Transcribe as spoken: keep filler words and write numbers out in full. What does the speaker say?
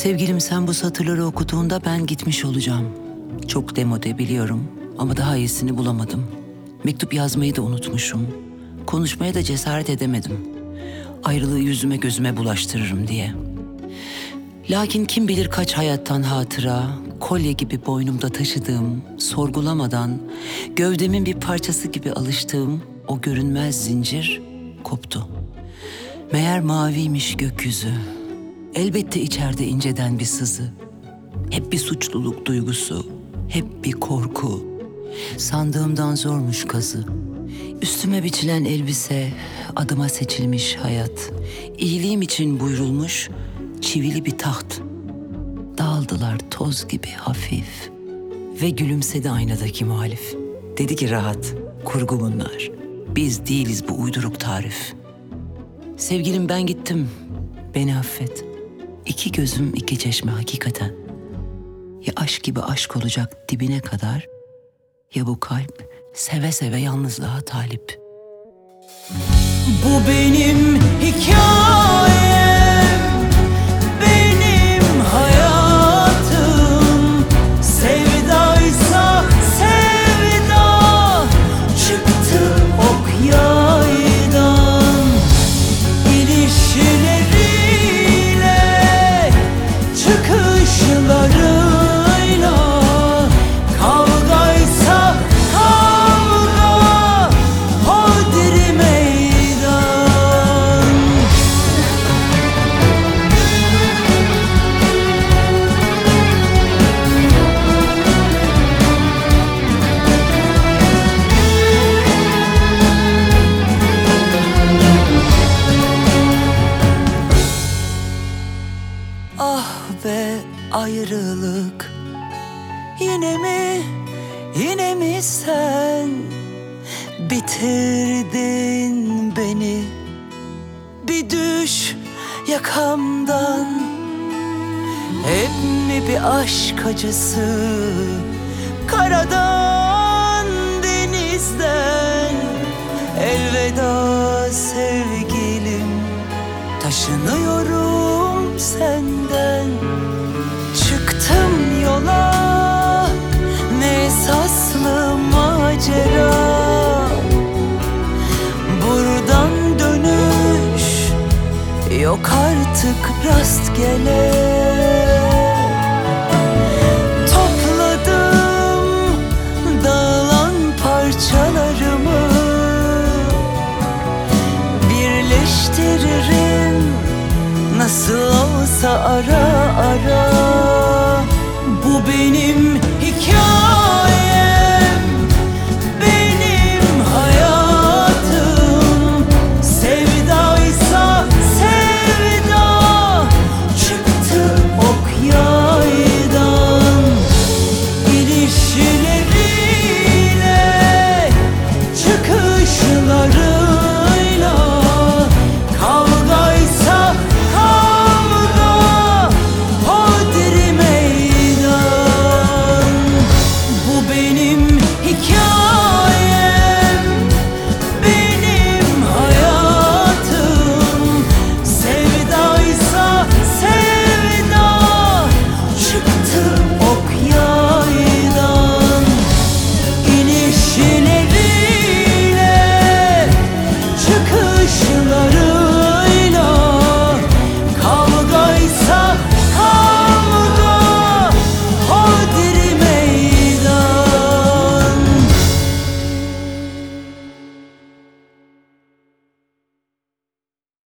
Sevgilim, sen bu satırları okuduğunda ben gitmiş olacağım. Çok demode biliyorum ama daha iyisini bulamadım. Mektup yazmayı da unutmuşum. Konuşmaya da cesaret edemedim. Ayrılığı yüzüme gözüme bulaştırırım diye. Lakin kim bilir kaç hayattan hatıra, kolye gibi boynumda taşıdığım, sorgulamadan gövdemin bir parçası gibi alıştığım o görünmez zincir koptu. Meğer maviymiş gökyüzü. Elbette içeride inceden bir sızı. Hep bir suçluluk duygusu, hep bir korku. Sandığımdan zormuş kazı. Üstüme biçilen elbise, adıma seçilmiş hayat. İyiliğim için buyrulmuş çivili bir taht. Dağıldılar toz gibi hafif. Ve gülümsedi aynadaki muhalif. Dedi ki rahat, kurgu bunlar. Biz değiliz bu uyduruk tarif. Sevgilim, ben gittim, beni affet. İki gözüm iki çeşme hakikaten. Ya aşk gibi aşk olacak dibine kadar, ya bu kalp seve seve yalnızlığa talip. Bu benim hikayem, benim hayatım. Sevdaysa sevda, çıktı ok yaydan. İlişkileriyle, çıkışlarıyla, kavgaysa kavga, hodri meydan. Ah be ayrılık, yine mi, yine mi sen bitirdin beni? Bir düş yakamdan, hep mi bir aşk acısı? Karadan, denizden, elveda sevgilim. Taşınıyorum senden. Çıktım yola, ne esaslı macera. Buradan dönüş yok artık rastgele. Topladım dağılan parçalarımı, birleştiririm nasıl olsa ara ara. Bu benim hikayem.